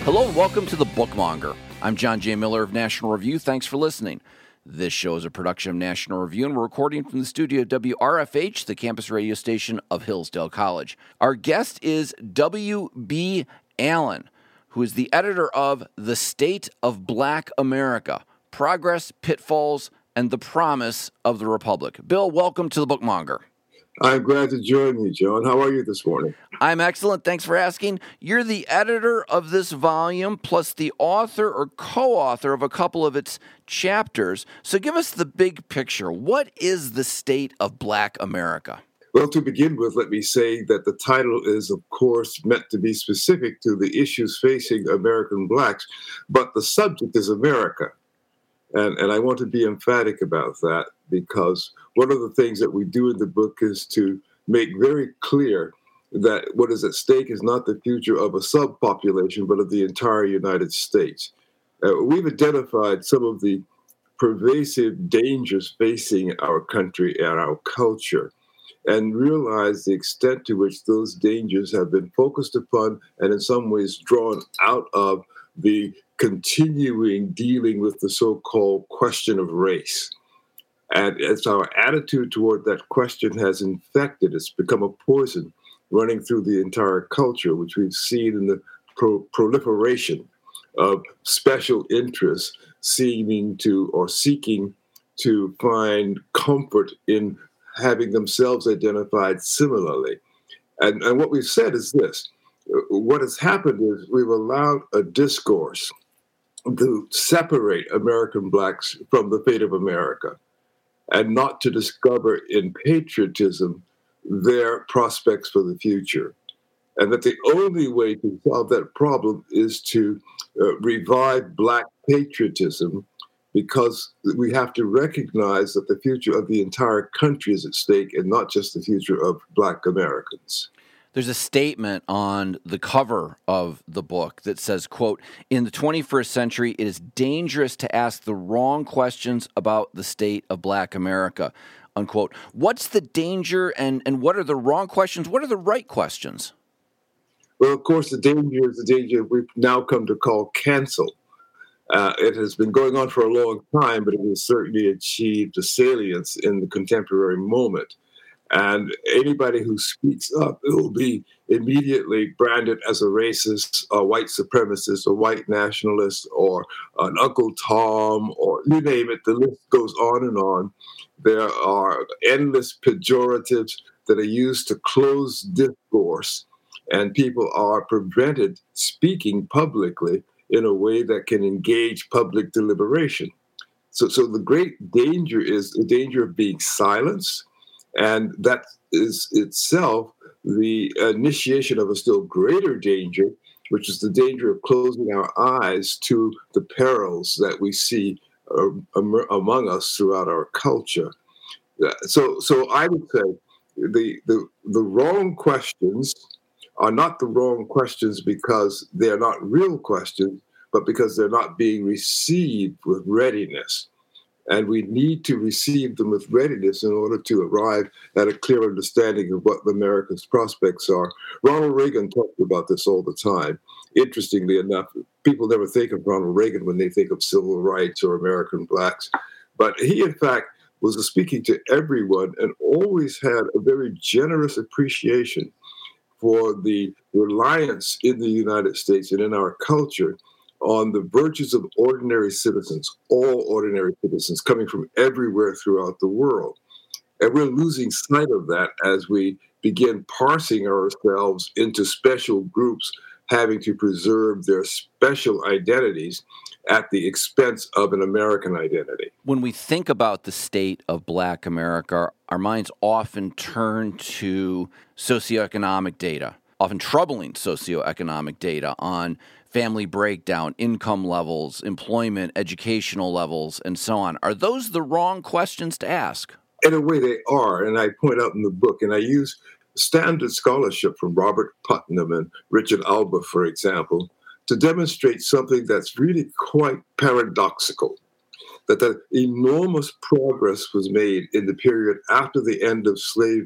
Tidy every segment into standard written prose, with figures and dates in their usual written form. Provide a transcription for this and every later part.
Hello and welcome to The Bookmonger. I'm John J. Miller of National Review. Thanks for listening. This show is a production of National Review, and we're recording from the studio of WRFH, the campus radio station of Hillsdale College. Our guest is W.B. Allen, who is the editor of The State of Black America, Progress, Pitfalls, and the Promise of the Republic. Bill, welcome to The Bookmonger. I'm glad to join you, John. How are you this morning? I'm excellent. Thanks for asking. You're the editor of this volume, plus the author or co-author of a couple of its chapters. So give us the big picture. What is the state of Black America? Well, to begin with, let me say that the title is, of course, meant to be specific to the issues facing American Blacks, but the subject is America. And I want to be emphatic about that, because one of the things that we do in the book is to make very clear that what is at stake is not the future of a subpopulation, but of the entire United States. We've identified some of the pervasive dangers facing our country and our culture, and realize the extent to which those dangers have been focused upon and in some ways drawn out of the continuing dealing with the so-called question of race. And as our attitude toward that question has infected, it's become a poison running through the entire culture, which we've seen in the proliferation of special interests seeking to find comfort in having themselves identified similarly. And what we've said is this. What has happened is we've allowed a discourse to separate American Blacks from the fate of America, and not to discover in patriotism their prospects for the future. And that the only way to solve that problem is to revive Black patriotism, because we have to recognize that the future of the entire country is at stake and not just the future of Black Americans. There's a statement on the cover of the book that says, quote, "In the 21st century, it is dangerous to ask the wrong questions about the state of Black America," unquote. What's the danger and what are the wrong questions? What are the right questions? Well, of course, the danger is the danger we've now come to call cancel. It has been going on for a long time, but it has certainly achieved a salience in the contemporary moment. And anybody who speaks up will be immediately branded as a racist, a white supremacist, a white nationalist, or an Uncle Tom, or you name it. The list goes on and on. There are endless pejoratives that are used to close discourse, and people are prevented speaking publicly in a way that can engage public deliberation. So the great danger is the danger of being silenced. And that is itself the initiation of a still greater danger, which is the danger of closing our eyes to the perils that we see among us throughout our culture. So I would say the wrong questions are not the wrong questions because they're not real questions, but because they're not being received with readiness. And we need to receive them with readiness in order to arrive at a clear understanding of what America's prospects are. Ronald Reagan talked about this all the time. Interestingly enough, people never think of Ronald Reagan when they think of civil rights or American Blacks. But he, in fact, was speaking to everyone and always had a very generous appreciation for the reliance in the United States and in our culture on the virtues of ordinary citizens, all ordinary citizens coming from everywhere throughout the world. And we're losing sight of that as we begin parsing ourselves into special groups having to preserve their special identities at the expense of an American identity. When we think about the state of Black America, our minds often turn to socioeconomic data, often troubling socioeconomic data on family breakdown, income levels, employment, educational levels, and so on. Are those the wrong questions to ask? In a way, they are. And I point out in the book, and I use standard scholarship from Robert Putnam and Richard Alba, for example, to demonstrate something that's really quite paradoxical, that the enormous progress was made in the period after the end of slavery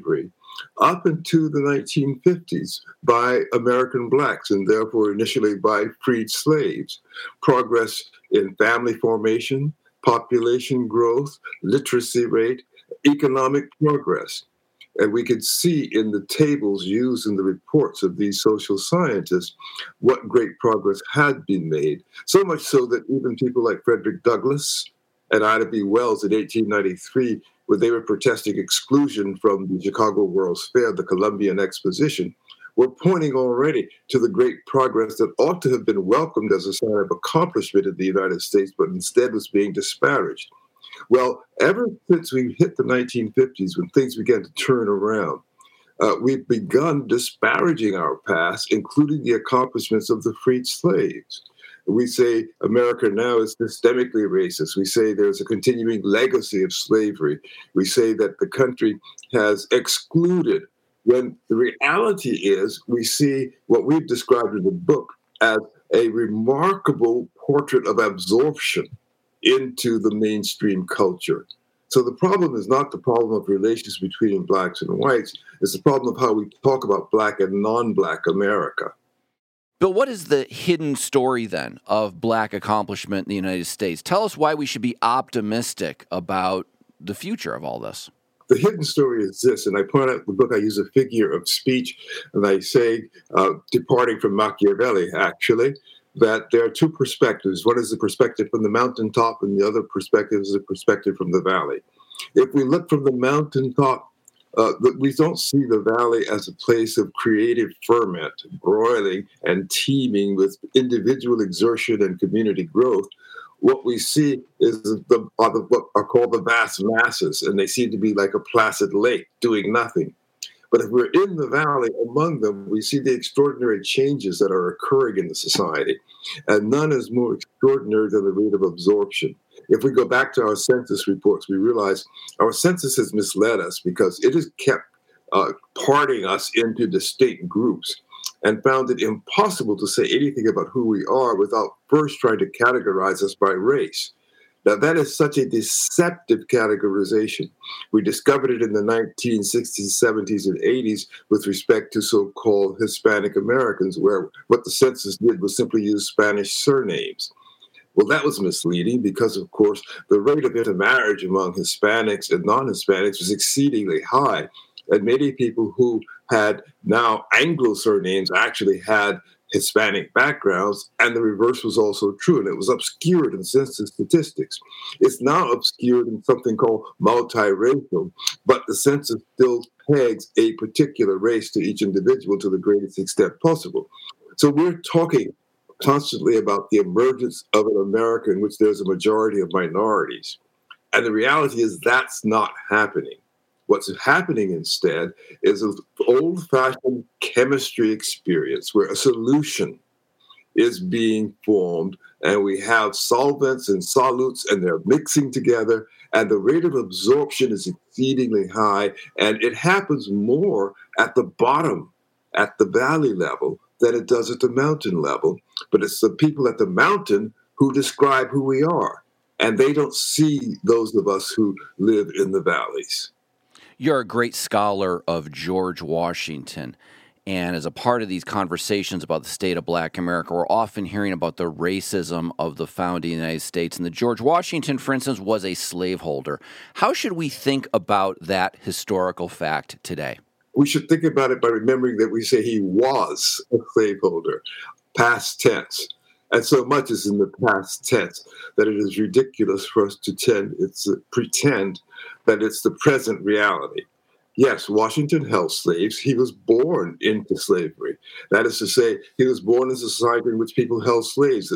up into the 1950s by American blacks and therefore initially by freed slaves. Progress in family formation, population growth, literacy rate, economic progress. And we could see in the tables used in the reports of these social scientists what great progress had been made. So much so that even people like Frederick Douglass and Ida B. Wells in 1893, when they were protesting exclusion from the Chicago World's Fair, the Columbian Exposition, were pointing already to the great progress that ought to have been welcomed as a sign of accomplishment in the United States, but instead was being disparaged. Well, ever since we hit the 1950s, when things began to turn around, we've begun disparaging our past, including the accomplishments of the freed slaves. We say America now is systemically racist. We say there's a continuing legacy of slavery. We say that the country has excluded, when the reality is we see what we've described in the book as a remarkable portrait of absorption into the mainstream culture. So the problem is not the problem of relations between blacks and whites. It's the problem of how we talk about black and non-black America. But what is the hidden story then of black accomplishment in the United States? Tell us why we should be optimistic about the future of all this. The hidden story is this, and I point out in the book, I use a figure of speech, and I say, departing from Machiavelli, actually, that there are two perspectives. One is the perspective from the mountaintop, and the other perspective is the perspective from the valley. If we look from the mountaintop, we don't see the valley as a place of creative ferment, broiling and teeming with individual exertion and community growth. What we see is what are called the vast masses, and they seem to be like a placid lake doing nothing. But if we're in the valley among them, we see the extraordinary changes that are occurring in the society. And none is more extraordinary than the rate of absorption. If we go back to our census reports, we realize our census has misled us because it has kept parting us into distinct groups and found it impossible to say anything about who we are without first trying to categorize us by race. Now, that is such a deceptive categorization. We discovered it in the 1960s, 70s, and 80s with respect to so-called Hispanic Americans, where what the census did was simply use Spanish surnames. Well, that was misleading because, of course, the rate of intermarriage among Hispanics and non-Hispanics was exceedingly high. And many people who had now Anglo surnames actually had Hispanic backgrounds, and the reverse was also true, and it was obscured in census statistics. It's now obscured in something called multiracial, but the census still pegs a particular race to each individual to the greatest extent possible. So we're talking constantly about the emergence of an America in which there's a majority of minorities. And the reality is that's not happening. What's happening instead is an old-fashioned chemistry experience where a solution is being formed, and we have solvents and solutes, and they're mixing together, and the rate of absorption is exceedingly high, and it happens more at the bottom, at the valley level, than it does at the mountain level. But it's the people at the mountain who describe who we are, and they don't see those of us who live in the valleys. You're a great scholar of George Washington, and as a part of these conversations about the state of Black America, we're often hearing about the racism of the founding United States. And the George Washington, for instance, was a slaveholder. How should we think about that historical fact today? We should think about it by remembering that we say he was a slaveholder, past tense. And so much is in the past tense that it is ridiculous for us to pretend that it's the present reality. Yes, Washington held slaves. He was born into slavery. That is to say, he was born in a society in which people held slaves.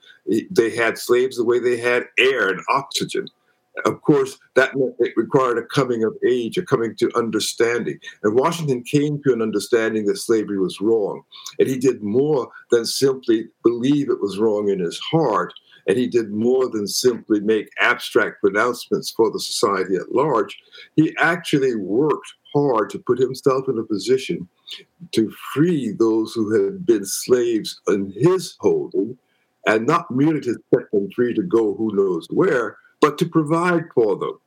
They had slaves the way they had air and oxygen. Of course, that meant it required a coming of age, a coming to understanding. And Washington came to an understanding that slavery was wrong. And he did more than simply believe it was wrong in his heart. And he did more than simply make abstract pronouncements for the society at large. He actually worked hard to put himself in a position to free those who had been slaves in his holding, and not merely to set them free to go who knows where, but to provide for them.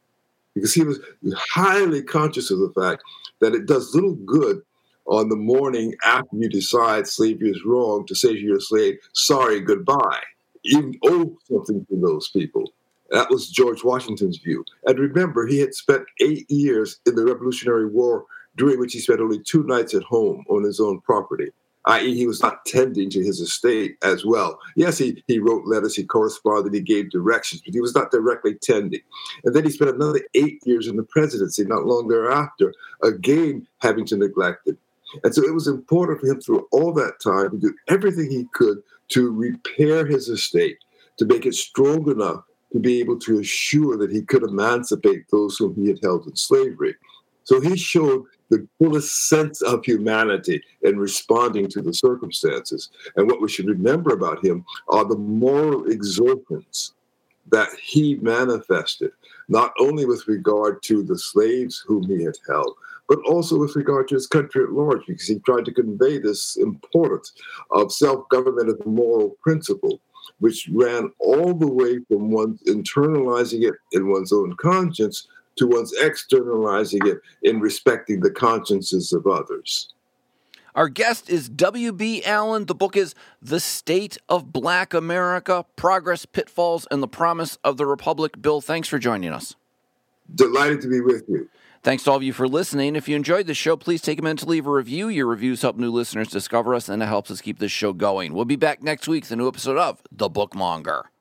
because he was highly conscious of the fact that it does little good on the morning after you decide slavery is wrong to say to your slave, sorry, goodbye. You owe something to those people. That was George Washington's view. And remember, he had spent 8 years in the Revolutionary War, during which he spent only 2 nights at home on his own property, i.e. he was not tending to his estate as well. Yes, he wrote letters, he corresponded, he gave directions, but he was not directly tending. And then he spent another 8 years in the presidency, not long thereafter, again having to neglect it. And so it was important for him through all that time to do everything he could to repair his estate, to make it strong enough to be able to assure that he could emancipate those whom he had held in slavery. So he showed the fullest sense of humanity in responding to the circumstances. And what we should remember about him are the moral exertions that he manifested, not only with regard to the slaves whom he had held, but also with regard to his country at large, because he tried to convey this importance of self-government as a moral principle, which ran all the way from one's internalizing it in one's own conscience to one's externalizing it in respecting the consciences of others. Our guest is W.B. Allen. The book is The State of Black America, Progress, Pitfalls, and the Promise of the Republic. Bill, thanks for joining us. Delighted to be with you. Thanks to all of you for listening. If you enjoyed the show, please take a minute to leave a review. Your reviews help new listeners discover us, and it helps us keep this show going. We'll be back next week with a new episode of The Bookmonger.